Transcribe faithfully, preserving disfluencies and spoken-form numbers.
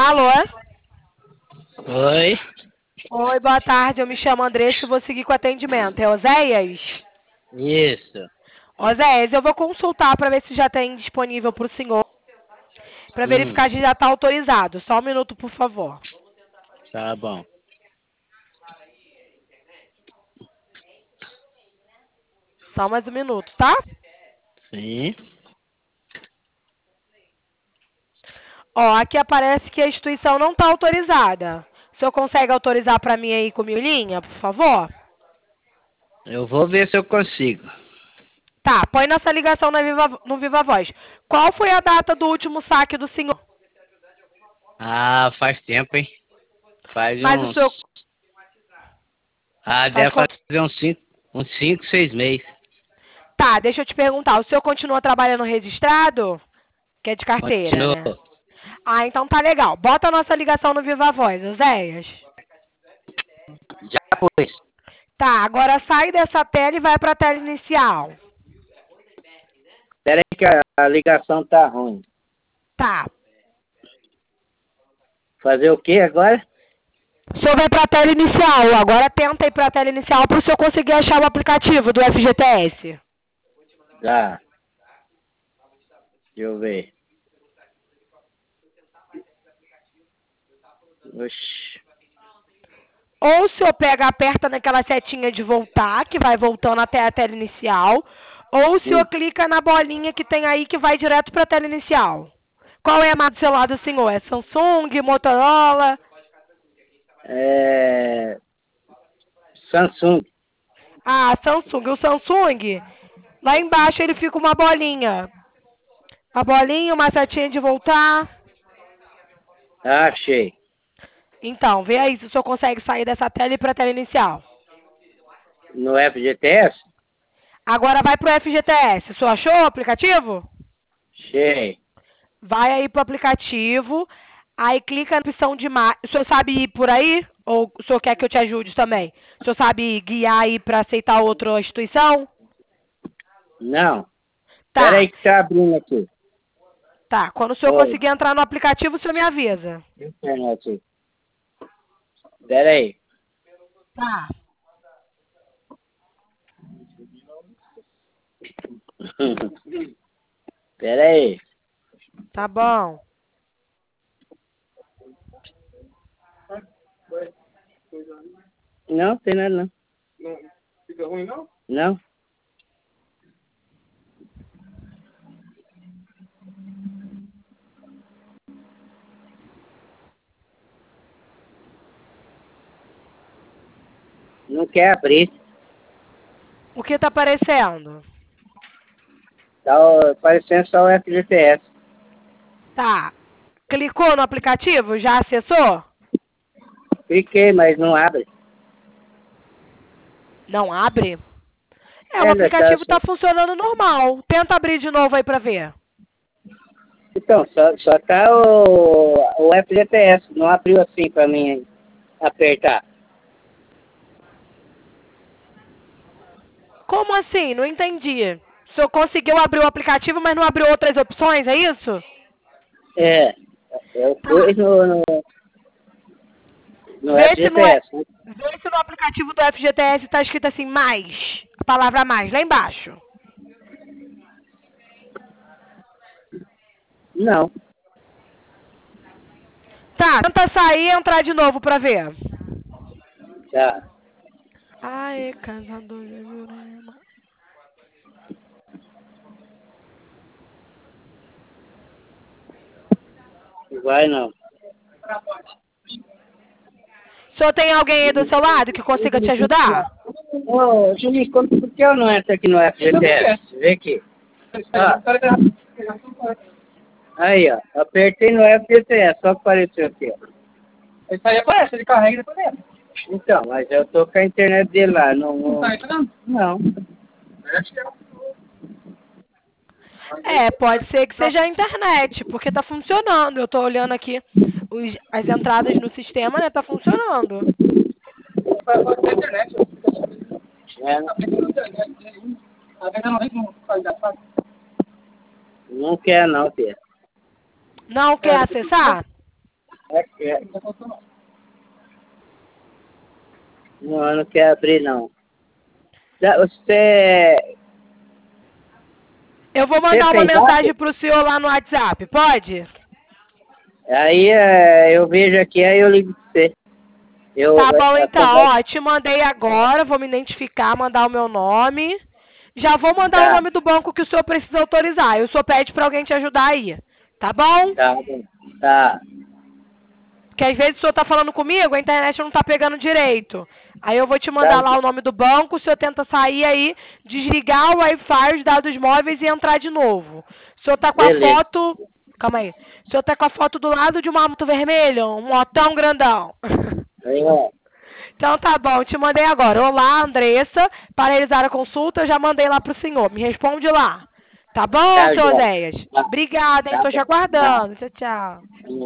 Alô? Oi? Oi, boa tarde. Eu me chamo Andressa e vou seguir com o atendimento. É Oséias? Isso. Oséias, eu vou consultar para ver se já tem disponível para o senhor, para Hum, verificar se já está autorizado. Só um minuto, por favor. tá bom. Só mais um minuto, tá? Sim. Ó, aqui aparece que a instituição não está autorizada. O senhor consegue autorizar para mim aí com minha linha, por favor? Eu vou ver se eu consigo. Tá, põe nossa ligação na Viva- no Viva Voz. Qual foi a data do último saque do senhor? Ah, faz tempo, hein? Faz Mas o senhor... uns. Ah, Faz deve quanto... fazer uns cinco, uns cinco, seis meses. Tá, deixa eu te perguntar. O senhor continua trabalhando registrado? Que é de carteira, Continua. né? Ah, então tá legal. Bota a nossa ligação no Viva Voz, Oséias. Já pus. Tá, agora sai dessa tela e vai pra tela inicial. Espera aí que a, a ligação tá ruim. Tá. Fazer o que agora? O senhor vai pra tela inicial. Agora tenta ir pra tela inicial pro senhor conseguir achar o aplicativo do F G T S. Tá. Deixa eu ver. Oxi. Ou o senhor pega, aperta naquela setinha de voltar, que vai voltando até a tela inicial. Ou o senhor Hum. clica na bolinha que tem aí que vai direto pra tela inicial. Qual é a marca do celular do senhor? É Samsung, Motorola? É... Samsung. Ah, Samsung. O Samsung, lá embaixo ele fica uma bolinha. A bolinha, uma setinha de voltar. Achei. Então, vê aí se o senhor consegue sair dessa tela e ir para a tela inicial. No F G T S? Agora vai pro F G T S. O senhor achou o aplicativo? Achei. Vai aí pro aplicativo. Aí clica na opção de mais. O senhor sabe ir por aí? Ou o senhor quer que eu te ajude também? O senhor sabe guiar aí para aceitar outra instituição? Não. Espera Tá, aí que tá abrindo aqui. tá. Quando o senhor Oi. conseguir entrar no aplicativo, o senhor me avisa. Internet. Espera aí. Tá. Espera aí. Tá bom. Não, tem nada não. Não fica ruim não? Não. Não quer abrir. O que tá aparecendo? Tá ó, aparecendo só o F G T S. Tá. Clicou no aplicativo? Já acessou? Cliquei, mas não abre. Não abre? É, o Ainda tá aplicativo assim. tá funcionando normal. Tenta abrir de novo aí pra ver. Então, só, só tá o, o F G T S. Não abriu assim pra mim apertar. Como assim? Não entendi. O senhor conseguiu abrir o aplicativo, mas não abriu outras opções, é isso? É. Eu fui Tá. no, no, no Vê se no, é- F G T S. Né? vê se no aplicativo do F G T S tá escrito assim, mais. A palavra mais, lá embaixo. Não. Tá, tenta sair e entrar de novo pra ver. Tá. Ai, casador de Jurema. Vai não. O senhor tem alguém aí do seu lado que consiga te ajudar? Ô, Juninho, como, por que eu não entro aqui no F G T S? Vê aqui. Ah, aí, ó. Apertei no F G T S, só que apareceu aqui, ó. Isso aí aparece, ele carrega e depois entra. Então, mas eu tô com a internet dele lá, não... Não Não. tá entrando? não. Acho que é. É, pode ser que seja a internet, porque tá funcionando. Eu tô olhando aqui os, as entradas no sistema, né? Tá funcionando. Pode ser internet. É, Tá pegando internet. Tá pegando ritmo qualidade, sabe? não quer não, Pedro. Não quer acessar? Aqui, é. Não botou, não. Não, eu não quero abrir, não. Tá, Você... Eu vou mandar Você uma tem mensagem zap? pro senhor lá no WhatsApp, pode? Aí é, eu vejo aqui, aí eu ligo pra você. Eu, Tá bom, a então, conversa- ó, te mandei agora, vou me identificar, mandar o meu nome. Já vou mandar o Tá, nome do banco que o senhor precisa autorizar. E o senhor pede pra alguém te ajudar aí. Tá bom? tá, bom. Tá. Porque às vezes o senhor tá falando comigo, a internet não tá pegando direito. Aí eu vou te mandar Tá. lá o nome do banco, o senhor tenta sair aí, desligar o Wi-Fi, os dados móveis e entrar de novo. O senhor tá com a Beleza. foto. Calma aí. O senhor tá com a foto do lado de uma moto vermelha, um motão grandão. Aí, ó. Então tá bom, te mandei agora. Olá, Andressa. Para realizar a consulta, eu já mandei lá pro senhor. Me responde lá. Tá bom, Tá, seu João. Odéias? Tá. Obrigada, hein? Tá Tô te bom. Tá. aguardando. Tchau, tchau.